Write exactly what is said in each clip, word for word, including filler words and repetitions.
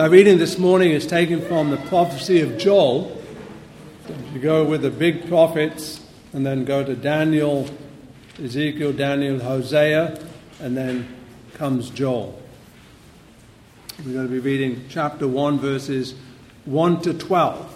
Our reading this morning is taken from the prophecy of Joel. You go with the big prophets and then go to Daniel, Ezekiel, Daniel, Hosea, and then comes Joel. We're going to be reading chapter one, verses one to twelve.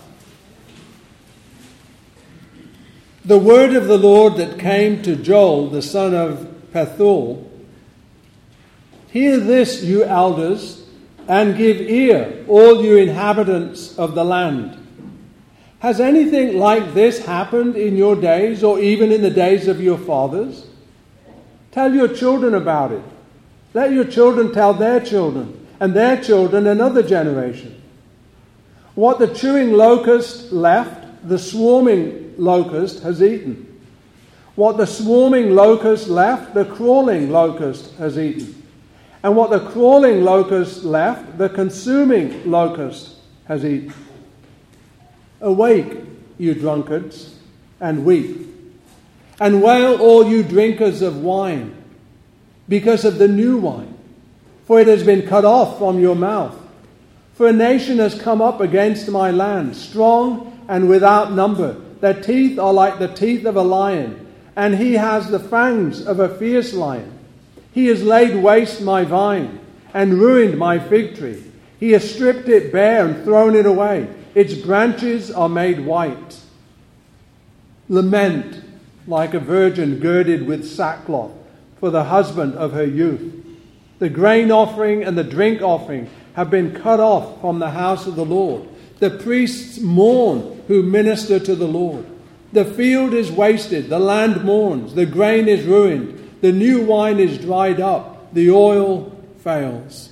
The word of the Lord that came to Joel, the son of Pethuel. Hear this, you elders, and give ear, all you inhabitants of the land. Has anything like this happened in your days, or even in the days of your fathers? Tell your children about it. Let your children tell their children, and their children another generation. What the chewing locust left, the swarming locust has eaten. What the swarming locust left, the crawling locust has eaten. And what the crawling locust left, the consuming locust has eaten. Awake, you drunkards, and weep. And wail, all you drinkers of wine, because of the new wine. For it has been cut off from your mouth. For a nation has come up against my land, strong and without number. Their teeth are like the teeth of a lion, and he has the fangs of a fierce lion. He has laid waste my vine and ruined my fig tree. He has stripped it bare and thrown it away. Its branches are made white. Lament like a virgin girded with sackcloth for the husband of her youth. The grain offering and the drink offering have been cut off from the house of the Lord. The priests mourn who minister to the Lord. The field is wasted, the land mourns, the grain is ruined. The new wine is dried up. The oil fails.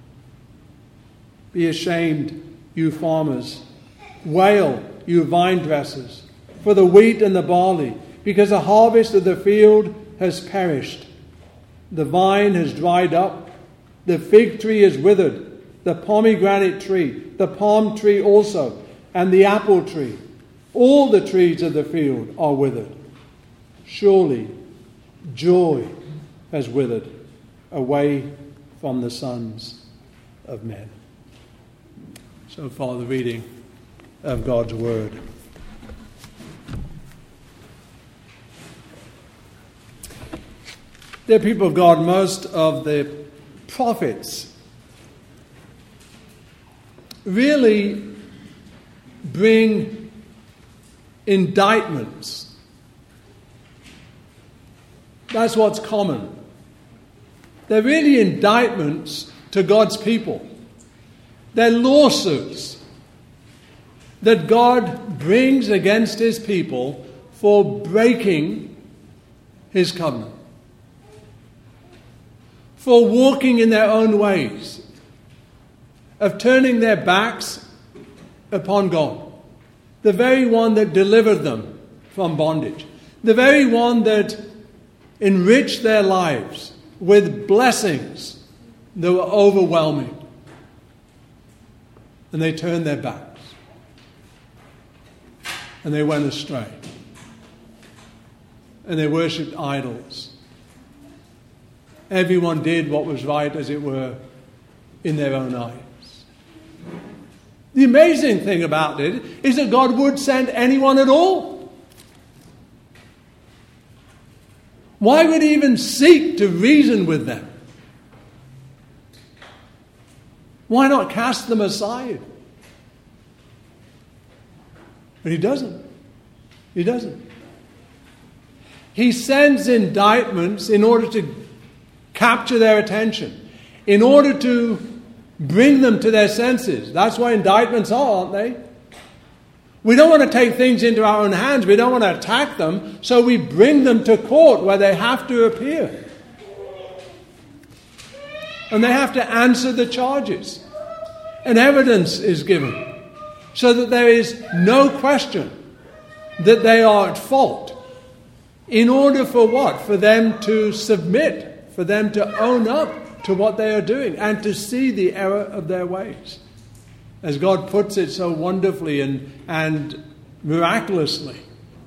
Be ashamed, you farmers. Wail, you vine dressers, for the wheat and the barley, because the harvest of the field has perished. The vine has dried up. The fig tree is withered. The pomegranate tree, the palm tree also, and the apple tree. All the trees of the field are withered. Surely joy has withered away from the sons of men. So far the reading of God's word. Dear people of God, most of the prophets really bring indictments. That's what's common. They're really indictments to God's people. They're lawsuits that God brings against his people for breaking his covenant, for walking in their own ways, of turning their backs upon God, the very one that delivered them from bondage, the very one that enriched their lives with blessings that were overwhelming. And they turned their backs. And they went astray. And they worshipped idols. Everyone did what was right, as it were, in their own eyes. The amazing thing about it is that God would send anyone at all. Why would he even seek to reason with them? Why not cast them aside? But he doesn't. He doesn't. He sends indictments in order to capture their attention, in order to bring them to their senses. That's what indictments are, aren't they? We don't want to take things into our own hands. We don't want to attack them. So we bring them to court where they have to appear. And they have to answer the charges. And evidence is given. So that there is no question that they are at fault. In order for what? For them to submit. For them to own up to what they are doing. And to see the error of their ways. As God puts it so wonderfully and, and miraculously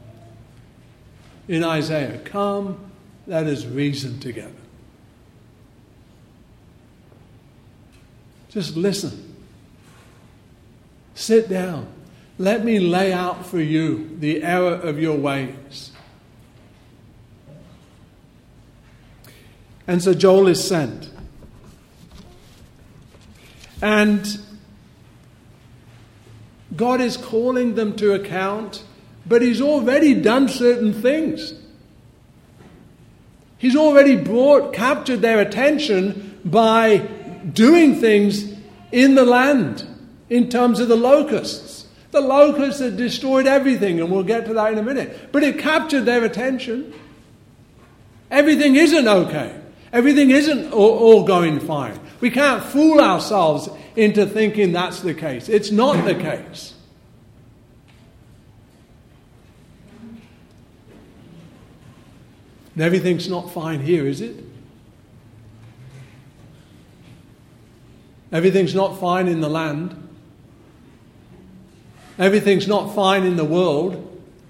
in Isaiah, come, let us reason together. Just listen. Sit down. Let me lay out for you the error of your ways. And so Joel is sent. And God is calling them to account, but He's already done certain things. He's already brought, captured their attention by doing things in the land in terms of the locusts. The locusts had destroyed everything, and we'll get to that in a minute. But it captured their attention. Everything isn't okay. Everything isn't all, all going fine. We can't fool ourselves into thinking that's the case. It's not the case. And everything's not fine here, is it? Everything's not fine in the land. Everything's not fine in the world.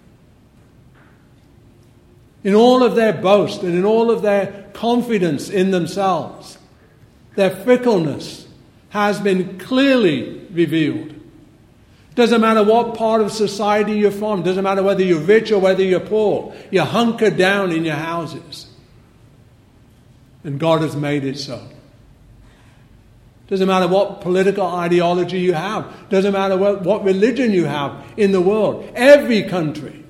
In all of their boast and in all of their confidence in themselves, their fickleness has been clearly revealed. Doesn't matter what part of society you're from. Doesn't matter whether you're rich or whether you're poor. You're hunkered down in your houses. And God has made it so. Doesn't matter what political ideology you have. Doesn't matter what, what religion you have in the world. Every country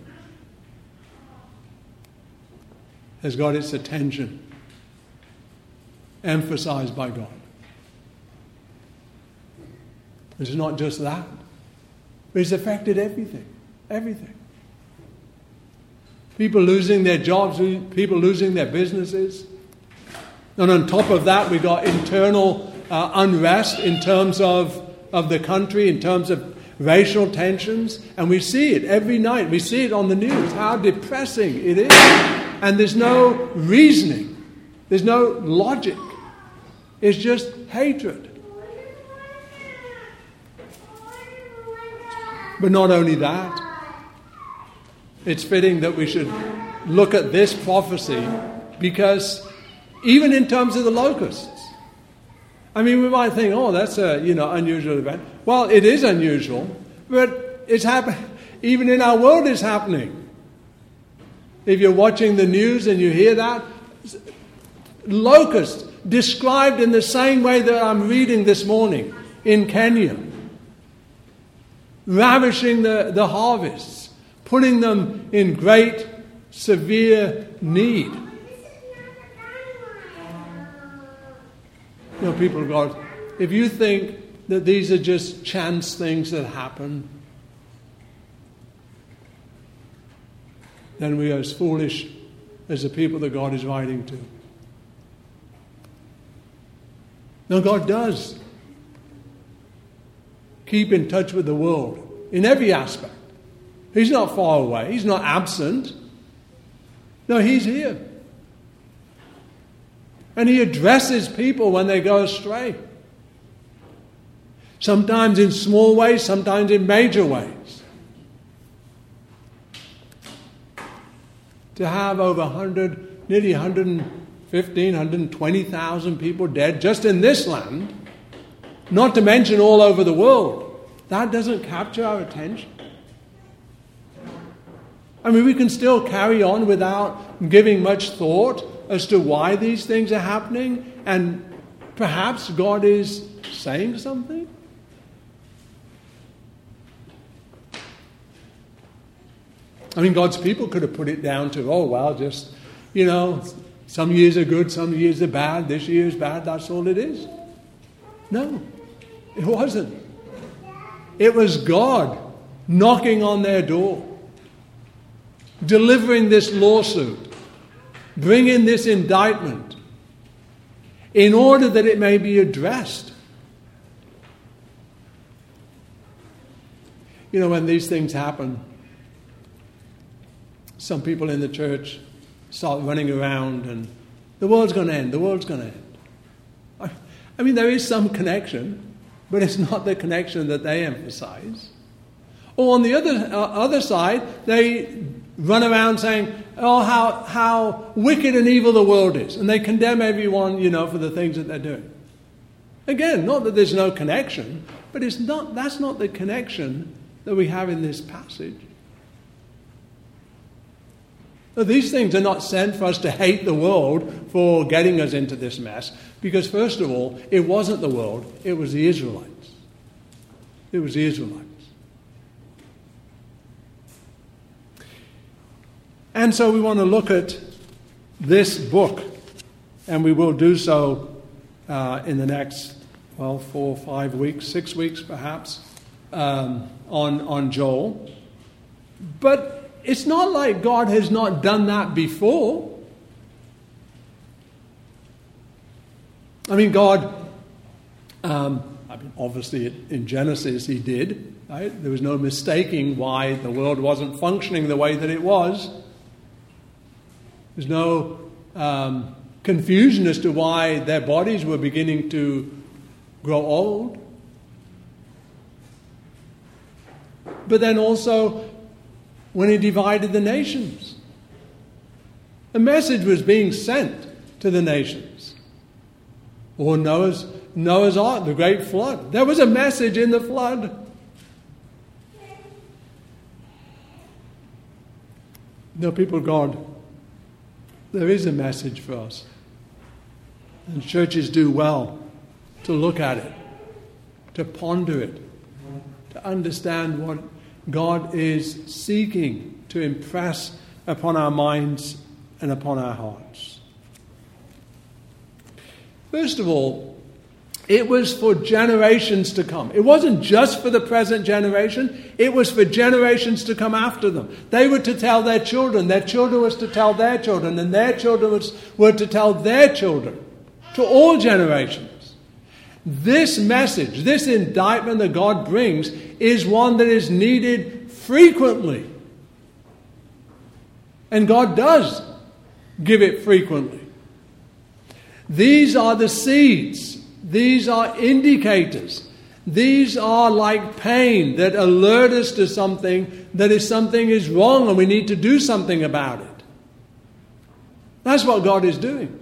has got its attention emphasized by God. It's not just that. But it's affected everything. Everything. People losing their jobs, people losing their businesses. And on top of that, we've got internal uh, unrest in terms of, of the country, in terms of racial tensions. And we see it every night. We see it on the news, how depressing it is. And there's no reasoning. There's no logic. It's just hatred. But not only that, it's fitting that we should look at this prophecy because even in terms of the locusts, I mean, we might think, oh, that's a, you know, unusual event. Well, it is unusual, but it's happening. Even in our world, it's happening. If you're watching the news and you hear that, locusts described in the same way that I'm reading this morning in Kenya. Ravishing the, the harvests, putting them in great, severe need. You know, people of God, if you think that these are just chance things that happen, then we are as foolish as the people that God is writing to. Now, God does keep in touch with the world in every aspect. He's not far away. He's not absent. No, He's here. And He addresses people when they go astray. Sometimes in small ways, sometimes in major ways. To have over one hundred, nearly one hundred fifteen, one hundred twenty thousand people dead just in this land, not to mention all over the world, that doesn't capture our attention. I mean, we can still carry on without giving much thought as to why these things are happening, and perhaps God is saying something. I mean, God's people could have put it down to, oh, well, just, you know, some years are good, some years are bad, this year is bad, that's all it is. No, it wasn't. It was God knocking on their door, delivering this lawsuit, bringing this indictment, in order that it may be addressed. You know, when these things happen, some people in the church start running around and the world's going to end, the world's going to end. I, I mean, there is some connection, but it's not the connection that they emphasize. Or on the other uh, other side, they run around saying, oh, how how wicked and evil the world is. And they condemn everyone, you know, for the things that they're doing. Again, not that there's no connection, But it's not, that's not the connection that we have in this passage. So these things are not sent for us to hate the world for getting us into this mess. Because first of all, it wasn't the world, it was the Israelites. It was the Israelites. And so we want to look at this book, and we will do so uh, in the next, well, four, five weeks, six weeks perhaps, um, on, on Joel. But it's not like God has not done that before. I mean, God, um, I mean, obviously in Genesis he did, right? There was no mistaking why the world wasn't functioning the way that it was. There's no um, confusion as to why their bodies were beginning to grow old. But then also, when he divided the nations, a message was being sent to the nations. Or Noah's, Noah's Ark, the great flood. There was a message in the flood. No, people of God, there is a message for us. And churches do well to look at it, to ponder it, to understand what God is seeking to impress upon our minds and upon our hearts. First of all, it was for generations to come. It wasn't just for the present generation. It was for generations to come after them. They were to tell their children. Their children was to tell their children. And their children was, were to tell their children. To all generations. This message, this indictment that God brings, is one that is needed frequently. And God does give it frequently. These are the seeds. These are indicators. These are like pain that alert us to something, that is something is wrong and we need to do something about it. That's what God is doing.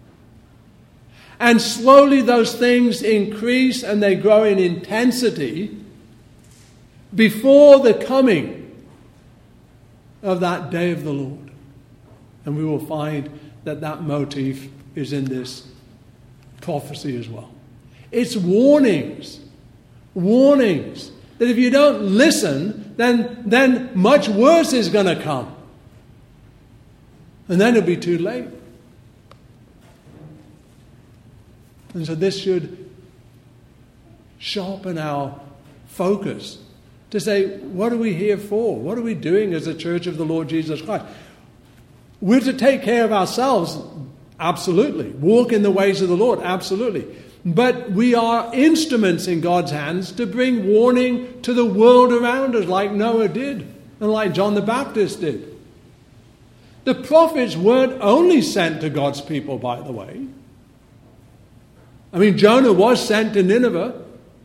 And slowly those things increase and they grow in intensity before the coming of that day of the Lord. And we will find that that motif is in this prophecy as well. It's warnings. Warnings. That if you don't listen, then, then much worse is going to come. And then it'll be too late. And so this should sharpen our focus to say, what are we here for? What are we doing as a church of the Lord Jesus Christ? We're to take care of ourselves, absolutely. Walk in the ways of the Lord, absolutely. But we are instruments in God's hands to bring warning to the world around us, like Noah did, and like John the Baptist did. The prophets weren't only sent to God's people, by the way. I mean, Jonah was sent to Nineveh.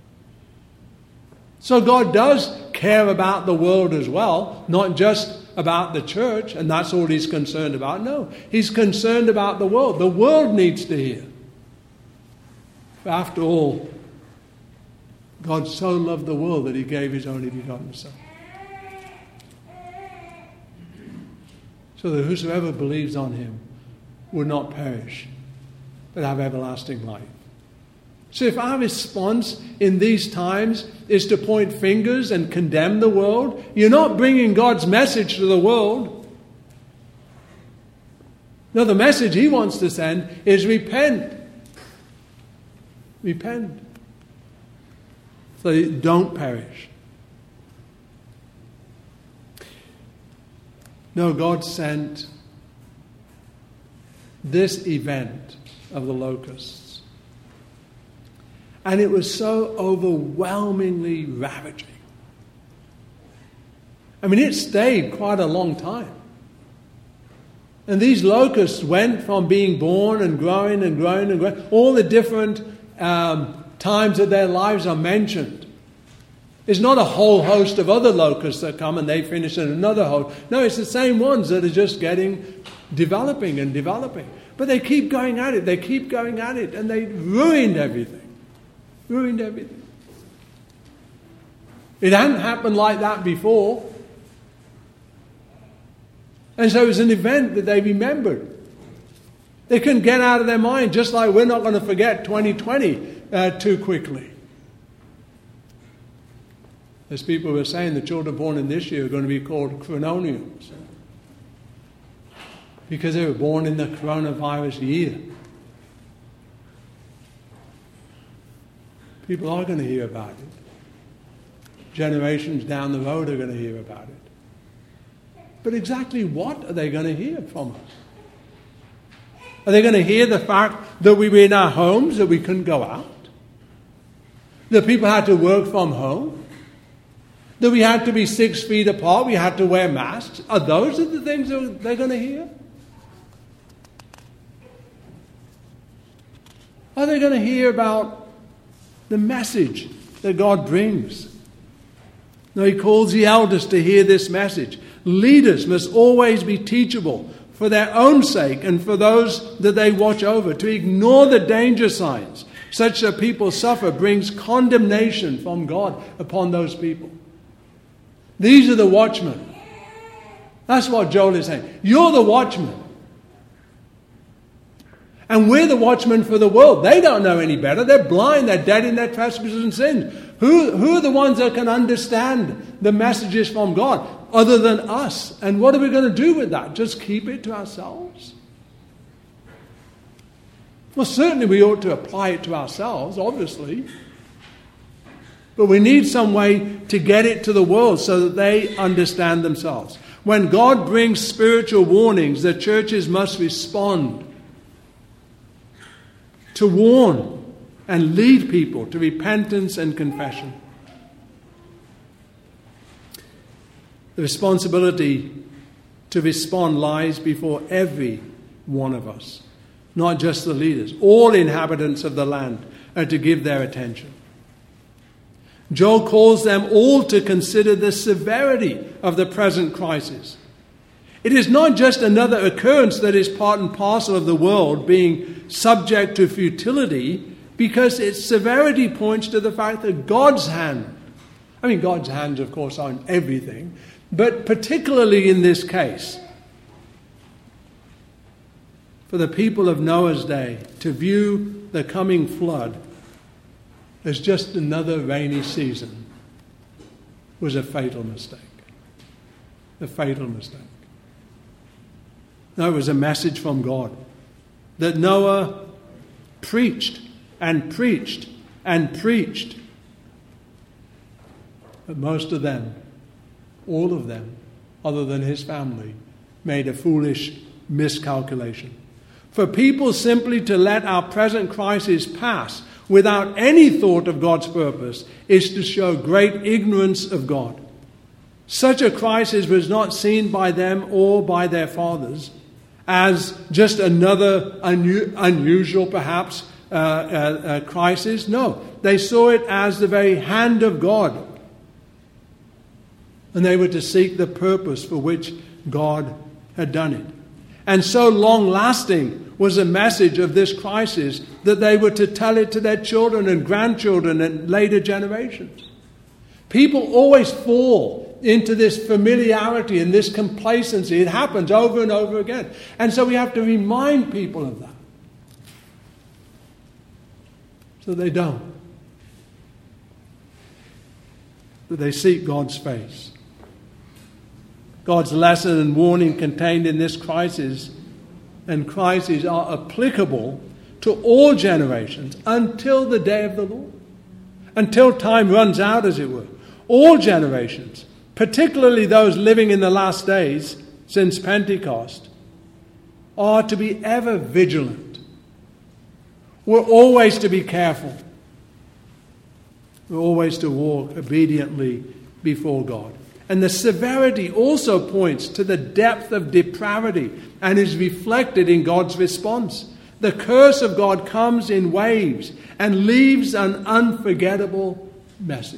So God does care about the world as well, not just about the church, and that's all he's concerned about. No, he's concerned about the world. The world needs to hear. After all, God so loved the world that he gave his only begotten Son. So that whosoever believes on him will not perish, but have everlasting life. So if our response in these times is to point fingers and condemn the world, you're not bringing God's message to the world. No, the message he wants to send is repent. Repent. So you don't perish. No, God sent this event of the locusts. And it was so overwhelmingly ravaging. I mean, it stayed quite a long time. And these locusts went from being born and growing and growing and growing. All the different um, times of their lives are mentioned. It's not a whole host of other locusts that come and they finish in another host. No, it's the same ones that are just getting, developing and developing. But they keep going at it. They keep going at it. And they ruined everything. Ruined everything. It hadn't happened like that before. And so it was an event that they remembered. They couldn't get out of their mind, just like we're not going to forget twenty twenty uh, too quickly. As people were saying, the children born in this year are going to be called chrononiums, because they were born in the coronavirus year. People are going to hear about it. Generations down the road are going to hear about it. But exactly what are they going to hear from us? Are they going to hear the fact that we were in our homes, that we couldn't go out? That people had to work from home? That we had to be six feet apart, we had to wear masks? Are those the things that they're going to hear? Are they going to hear about the message that God brings? No, he calls the elders to hear this message. Leaders must always be teachable for their own sake and for those that they watch over. To ignore the danger signs such that people suffer brings condemnation from God upon those people. These are the watchmen. That's what Joel is saying. You're the watchman. And we're the watchmen for the world. They don't know any better. They're blind. They're dead in their trespasses and sins. Who, who are the ones that can understand the messages from God other than us? And what are we going to do with that? Just keep it to ourselves? Well, certainly we ought to apply it to ourselves, obviously. But we need some way to get it to the world so that they understand themselves. When God brings spiritual warnings, the churches must respond to warn and lead people to repentance and confession. The responsibility to respond lies before every one of us, not just the leaders. All inhabitants of the land are to give their attention. Joel calls them all to consider the severity of the present crisis. It is not just another occurrence that is part and parcel of the world being subject to futility, because its severity points to the fact that God's hand, I mean God's hands of course are on everything, but particularly in this case, for the people of Noah's day to view the coming flood as just another rainy season was a fatal mistake. A fatal mistake. No, it was a message from God that Noah preached and preached and preached. But most of them, all of them, other than his family, made a foolish miscalculation. For people simply to let our present crisis pass without any thought of God's purpose is to show great ignorance of God. Such a crisis was not seen by them or by their fathers as just another unu- unusual, perhaps, uh, uh, uh, crisis. No, they saw it as the very hand of God. And they were to seek the purpose for which God had done it. And so long-lasting was the message of this crisis that they were to tell it to their children and grandchildren and later generations. People always fall into this familiarity and this complacency. It happens over and over again. And so we have to remind people of that, so they don't. That they seek God's face. God's lesson and warning contained in this crisis and crises are applicable to all generations until the day of the Lord. Until time runs out, as it were. All generations, particularly those living in the last days since Pentecost, are to be ever vigilant. We're always to be careful. We're always to walk obediently before God. And the severity also points to the depth of depravity and is reflected in God's response. The curse of God comes in waves and leaves an unforgettable message.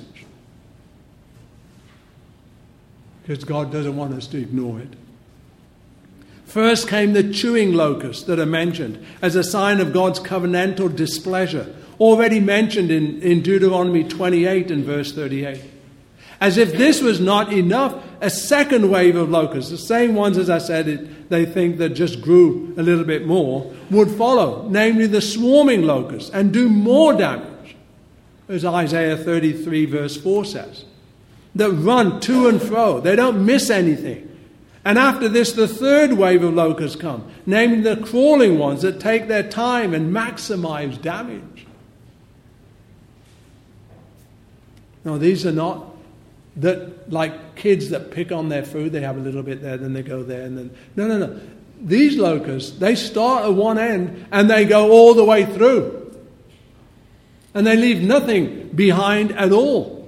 Because God doesn't want us to ignore it. First came the chewing locusts that are mentioned as a sign of God's covenantal displeasure, already mentioned in, in Deuteronomy twenty-eight and verse thirty-eight. As if this was not enough, a second wave of locusts, the same ones as I said it, they think that just grew a little bit more, would follow, namely the swarming locusts, and do more damage, as Isaiah thirty-three verse four says, that run to and fro. They don't miss anything. And after this, the third wave of locusts come, namely the crawling ones that take their time and maximize damage. Now, these are not that like kids that pick on their food. They have a little bit there, then they go there, and then no, no, no. These locusts, they start at one end and they go all the way through, and they leave nothing behind at all.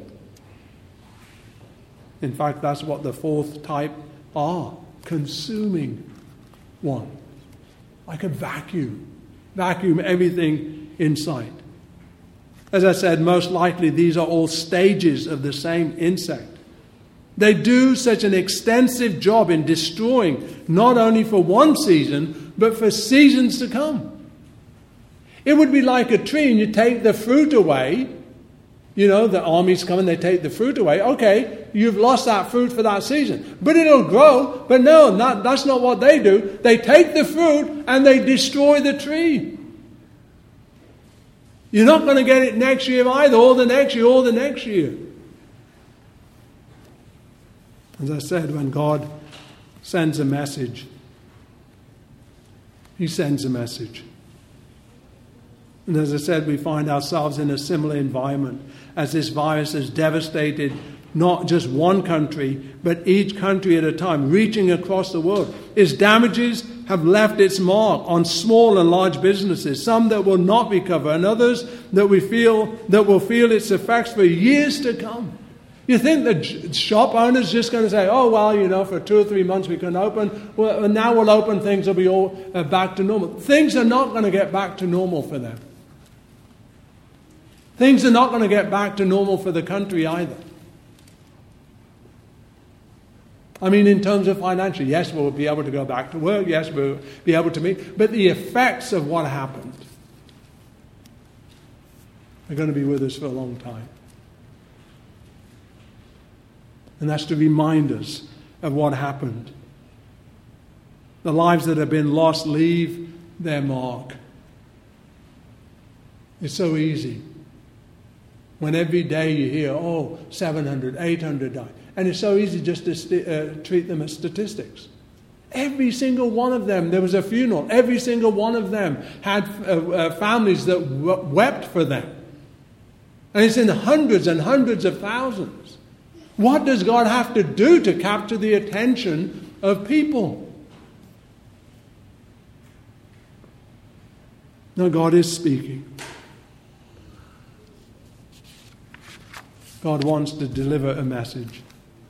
In fact, that's what the fourth type are: consuming one, like a vacuum, vacuum everything in sight. As I said, most likely these are all stages of the same insect. They do such an extensive job in destroying not only for one season, but for seasons to come. It would be like a tree and you take the fruit away. You know, the armies come and they take the fruit away. Okay, you've lost that fruit for that season. But it'll grow. But no, not, that's not what they do. They take the fruit and they destroy the tree. You're not going to get it next year either, or the next year, or the next year. As I said, when God sends a message, He sends a message. And as I said, we find ourselves in a similar environment as this virus has devastated not just one country, but each country at a time, reaching across the world. Its damages have left its mark on small and large businesses, some that will not recover, and others that we feel that will feel its effects for years to come. You think the shop owner's just going to say, oh, well, you know, for two or three months we can open, well, and now we'll open, things will be all uh, back to normal. Things are not going to get back to normal for them. Things are not going to get back to normal for the country either. I mean, in terms of financial, yes, we'll be able to go back to work. Yes, we'll be able to meet. But the effects of what happened are going to be with us for a long time. And that's to remind us of what happened. The lives that have been lost leave their mark. It's so easy. When every day you hear, oh, seven hundred, eight hundred died. And it's so easy just to st- uh, treat them as statistics. Every single one of them, there was a funeral. Every single one of them had uh, uh, families that w- wept for them. And it's in the hundreds and hundreds of thousands. What does God have to do to capture the attention of people? No, God is speaking. God wants to deliver a message.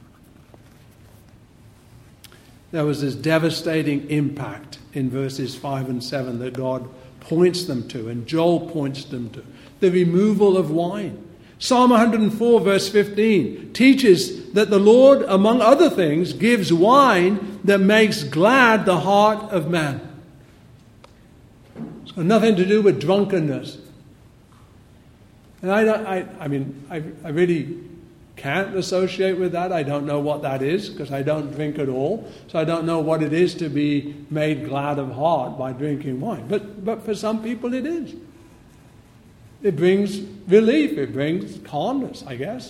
There was this devastating impact in verses five and seven that God points them to, and Joel points them to. The removal of wine. Psalm one hundred four verse fifteen teaches that the Lord, among other things, gives wine that makes glad the heart of man. It's got nothing to do with drunkenness. And I, I, I mean, I, I really can't associate with that. I don't know what that is because I don't drink at all. So I don't know what it is to be made glad of heart by drinking wine. But, but for some people it is. It brings relief. It brings calmness, I guess.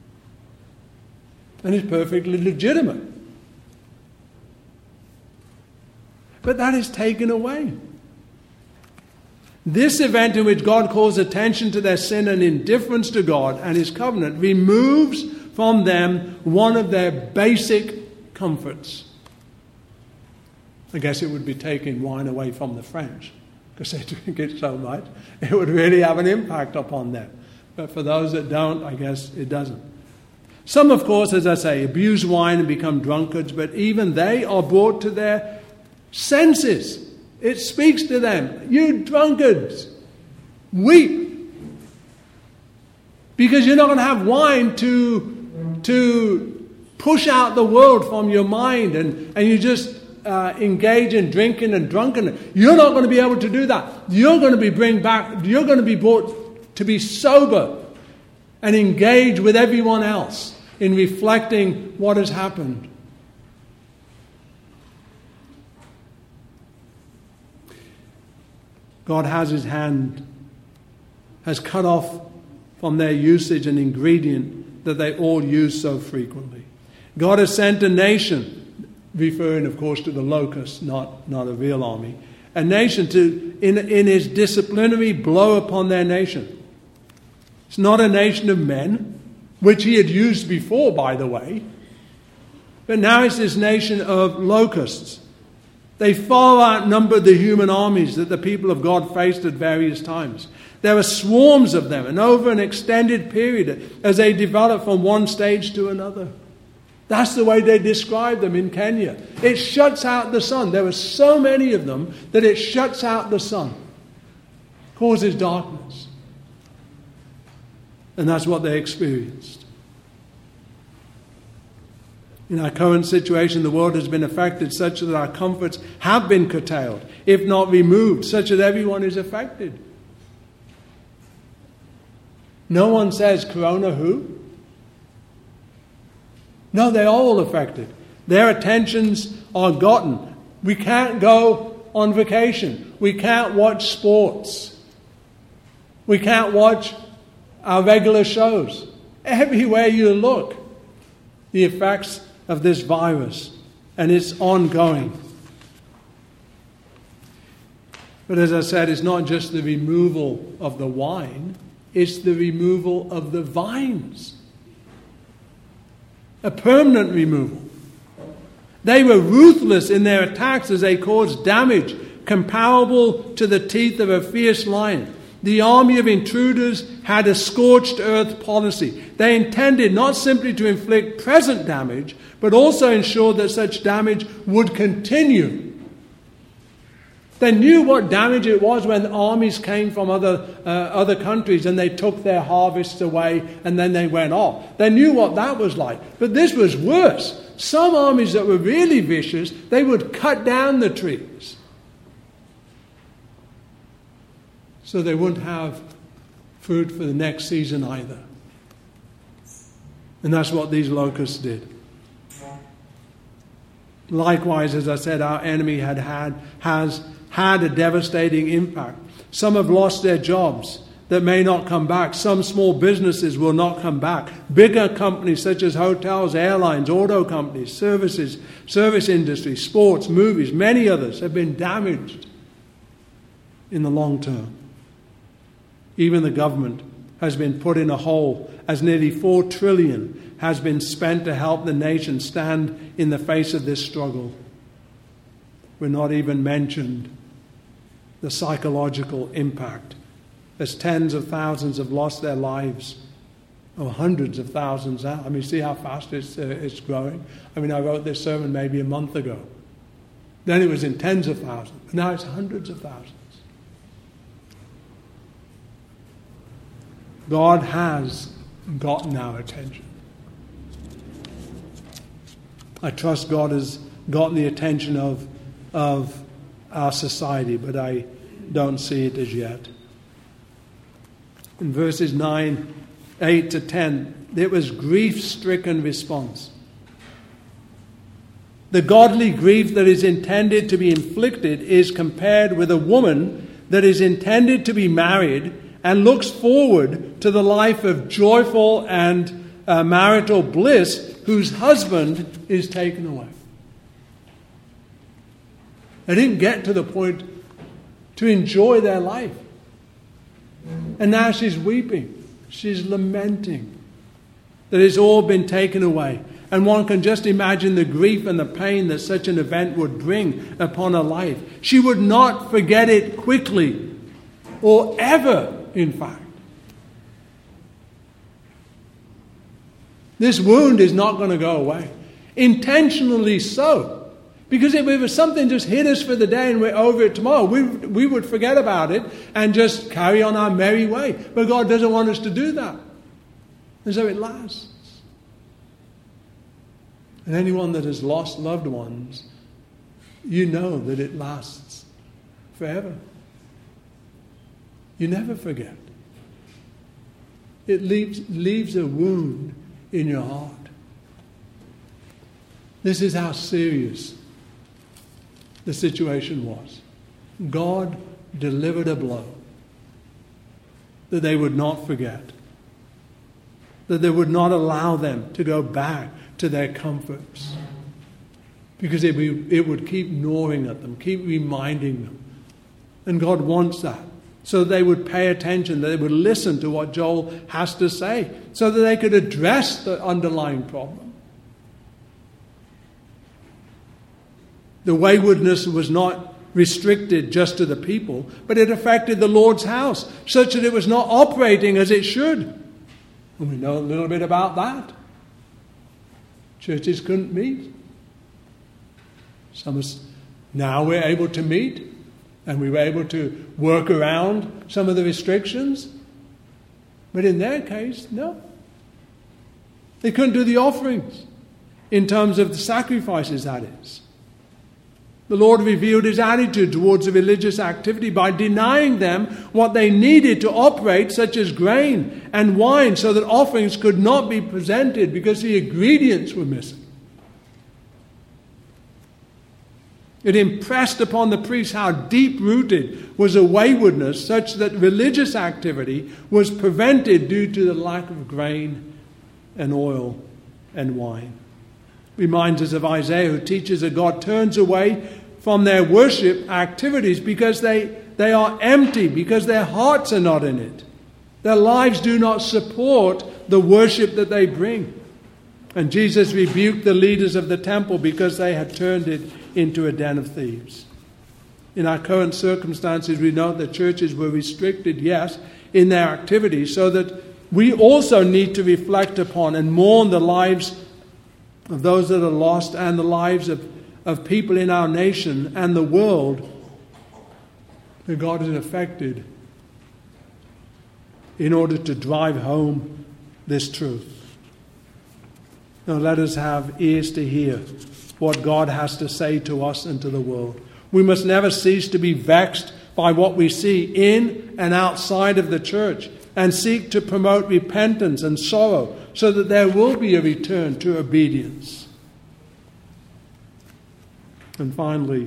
And it's perfectly legitimate. But that is taken away. This event in which God calls attention to their sin and indifference to God and His covenant removes from them one of their basic comforts. I guess it would be taking wine away from the French because they drink it so much. It would really have an impact upon them. But for those that don't, I guess it doesn't. Some, of course, as I say, abuse wine and become drunkards, but even they are brought to their senses. It speaks to them. You drunkards, weep. Because you're not going to have wine to, to push out the world from your mind and, and you just uh, engage in drinking and drunkenness. You're not going to be able to do that. You're going to be bring back, you're going to be brought to be sober and engage with everyone else in reflecting what has happened. God has his hand, has cut off from their usage an ingredient that they all use so frequently. God has sent a nation, referring of course to the locusts, not, not a real army, a nation to, in, in his disciplinary blow upon their nation. It's not a nation of men, which he had used before, by the way, but now it's this nation of locusts. They far outnumbered the human armies that the people of God faced at various times. There were swarms of them, and over an extended period as they developed from one stage to another. That's the way they describe them in Kenya. It shuts out the sun. There were so many of them that it shuts out the sun, causes darkness. And that's what they experienced. In our current situation, the world has been affected such that our comforts have been curtailed, if not removed, such that everyone is affected. No one says, Corona who? No, they're all affected. Their attentions are gotten. We can't go on vacation. We can't watch sports. We can't watch our regular shows. Everywhere you look, the effects of this virus, and it's ongoing. But as I said, it's not just the removal of the wine, it's the removal of the vines. A permanent removal. They were ruthless in their attacks as they caused damage comparable to the teeth of a fierce lion. The army of intruders had a scorched earth policy. They intended not simply to inflict present damage, but also ensure that such damage would continue. They knew what damage it was when armies came from other uh, other countries and they took their harvests away and then they went off. They knew what that was like. But this was worse. Some armies that were really vicious, they would cut down the trees, so they wouldn't have food for the next season either. And that's what these locusts did. Likewise, as I said, our enemy had had, has had a devastating impact. Some have lost their jobs that may not come back. Some small businesses will not come back. Bigger companies such as hotels, airlines, auto companies, services, service industry, sports, movies, many others have been damaged in the long term. Even the government has been put in a hole as nearly four trillion dollars has been spent to help the nation stand in the face of this struggle. We're not even mentioned the psychological impact as tens of thousands have lost their lives, or hundreds of thousands now. I mean, see how fast it's, uh, it's growing? I mean, I wrote this sermon maybe a month ago. Then it was in tens of thousands. Now it's hundreds of thousands. God has gotten our attention. I trust God has gotten the attention of, of our society, but I don't see it as yet. In verses nine, eight to ten, there was grief-stricken response. The godly grief that is intended to be inflicted is compared with a woman that is intended to be married and looks forward to the life of joyful and uh, marital bliss whose husband is taken away. They didn't get to the point to enjoy their life. And now she's weeping. She's lamenting that it's all been taken away. And one can just imagine the grief and the pain that such an event would bring upon her life. She would not forget it quickly, or ever, in fact. This wound is not going to go away. Intentionally so. Because if it was something just hit us for the day and we're over it tomorrow, we, we would forget about it and just carry on our merry way. But God doesn't want us to do that. And so it lasts. And anyone that has lost loved ones, you know that it lasts forever. You never forget. It leaves, leaves a wound in your heart. This is how serious the situation was. God delivered a blow that they would not forget, that they would not allow them to go back to their comforts, because it, be, it would keep gnawing at them, keep reminding them. And God wants that, so that they would pay attention, that they would listen to what Joel has to say, so that they could address the underlying problem. The waywardness was not restricted just to the people, but it affected the Lord's house, such that it was not operating as it should. And we know a little bit about that. Churches couldn't meet. Some of us, now we're able to meet, and we were able to work around some of the restrictions. But in their case, no. They couldn't do the offerings in terms of the sacrifices, that is. The Lord revealed his attitude towards the religious activity by denying them what they needed to operate, such as grain and wine, so that offerings could not be presented because the ingredients were missing. It impressed upon the priests how deep-rooted was a waywardness, such that religious activity was prevented due to the lack of grain and oil and wine. Reminds us of Isaiah, who teaches that God turns away from their worship activities because they, they are empty, because their hearts are not in it. Their lives do not support the worship that they bring. And Jesus rebuked the leaders of the temple because they had turned it into a den of thieves. In our current circumstances, we know that churches were restricted, yes, in their activities, so that we also need to reflect upon and mourn the lives of those that are lost, and the lives of, of people in our nation and the world that God has affected, in order to drive home this truth. Now let us have ears to hear what God has to say to us and to the world. We must never cease to be vexed by what we see in and outside of the church, and seek to promote repentance and sorrow, so that there will be a return to obedience. And finally,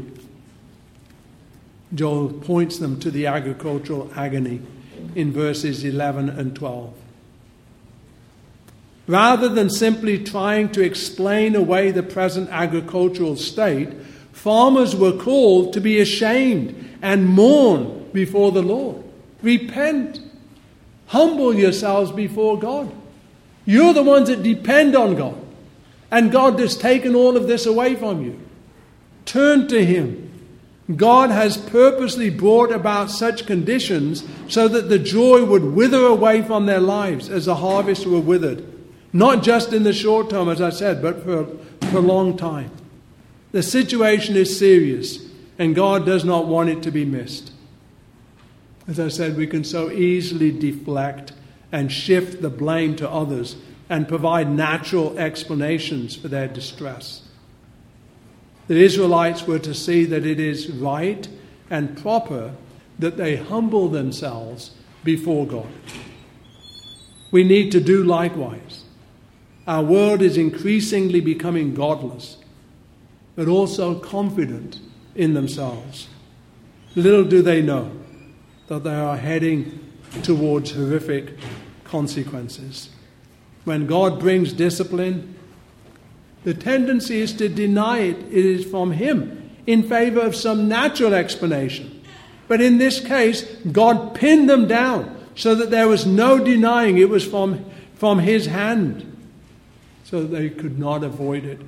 Joel points them to the agricultural agony in verses eleven and twelve. Rather than simply trying to explain away the present agricultural state, farmers were called to be ashamed and mourn before the Lord. Repent. Humble yourselves before God. You're the ones that depend on God. And God has taken all of this away from you. Turn to Him. God has purposely brought about such conditions so that the joy would wither away from their lives as the harvest were withered. Not just in the short term, as I said, but for, for a long time. The situation is serious, and God does not want it to be missed. As I said, we can so easily deflect and shift the blame to others and provide natural explanations for their distress. The Israelites were to see that it is right and proper that they humble themselves before God. We need to do likewise. Our world is increasingly becoming godless, but also confident in themselves. Little do they know that they are heading towards horrific consequences. When God brings discipline, the tendency is to deny it, it is from Him, in favor of some natural explanation. But in this case, God pinned them down so that there was no denying it was from, from His hand, so that they could not avoid it.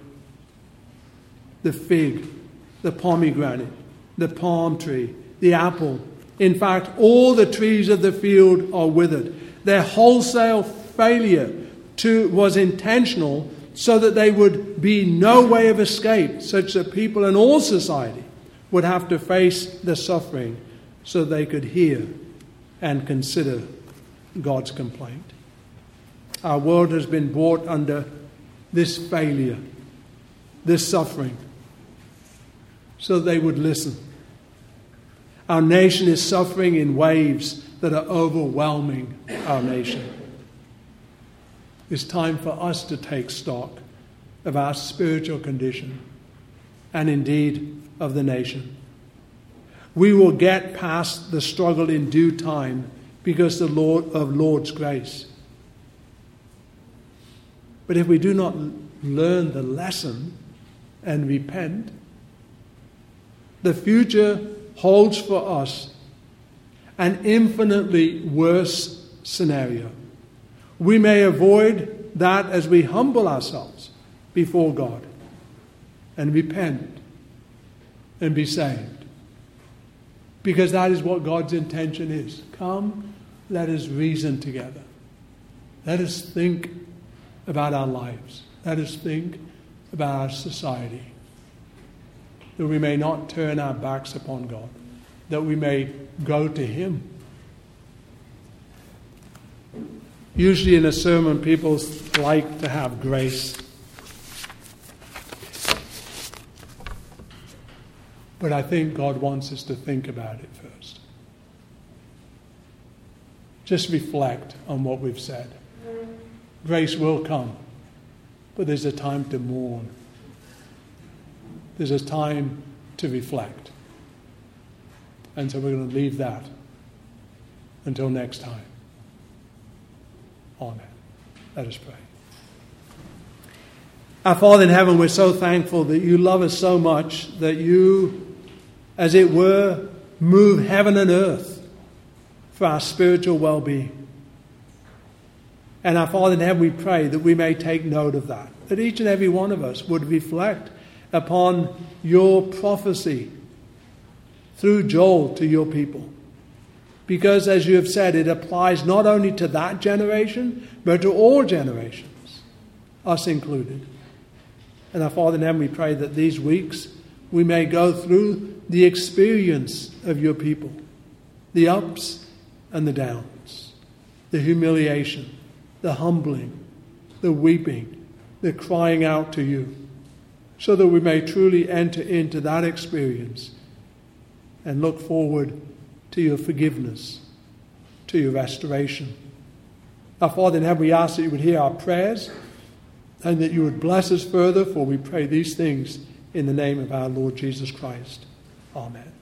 The fig, the pomegranate, the palm tree, the apple, in fact, all the trees of the field are withered. Their wholesale failure to was intentional, so that there would be no way of escape, such that people in all society would have to face the suffering, so they could hear and consider God's complaint. Our world has been brought under this failure, this suffering, so they would listen. Our nation is suffering in waves that are overwhelming our nation. It's time for us to take stock of our spiritual condition, and indeed of the nation. We will get past the struggle in due time because the Lord of Lord's grace. But if we do not learn the lesson and repent, the future holds for us an infinitely worse scenario. We may avoid that as we humble ourselves before God and repent and be saved. Because that is what God's intention is. Come, let us reason together. Let us think about our lives. Let us think about our society. That we may not turn our backs upon God. That we may go to Him. Usually in a sermon, people like to have grace. But I think God wants us to think about it first. Just reflect on what we've said. Grace will come, but there's a time to mourn. There's a time to reflect. And so we're going to leave that until next time. Amen. Let us pray. Our Father in heaven, we're so thankful that you love us so much that you, as it were, move heaven and earth for our spiritual well-being. And our Father in heaven, we pray that we may take note of that, that each and every one of us would reflect upon your prophecy through Joel to your people. Because, as you have said, it applies not only to that generation, but to all generations, us included. And our Father in heaven, we pray that these weeks we may go through the experience of your people, the ups and the downs, the humiliation, the humbling, the weeping, the crying out to you, so that we may truly enter into that experience and look forward to your forgiveness, to your restoration. Our Father in heaven, we ask that you would hear our prayers and that you would bless us further, for we pray these things in the name of our Lord Jesus Christ. Amen.